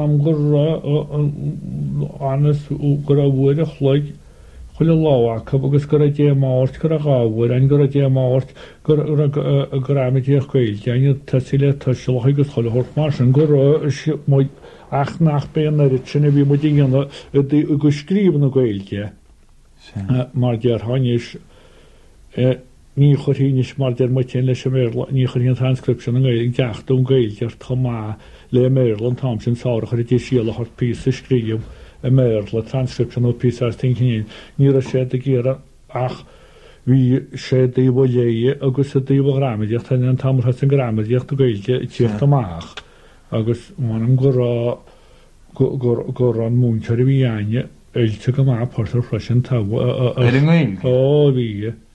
am gur anas gur a bhfuir a chloig chuile láhacha agus gur a dé máirt gur a gáhfuir an gur a dé máirt gur amidíoch gail deanne tasile taisiach agus choile hort mar an gur ach nach ben ar sinna bhí mu díana go scríban a gailge mar dear hanis ní chotíis mar der mutin leis sem ní choín transcription an gail deachún gailtear tomá le Maryland Thompson sára chuir dé síla hort pí a scríom a Maryland transcription ó pí tinkin ní a sé a gére ach hí sé díh léie agus a díh gramidíocht an tamar an gramidíocht a gailge tíocht amach agus man an gur an múnteir bhí aine eilte go má portar freisin tá ó bhí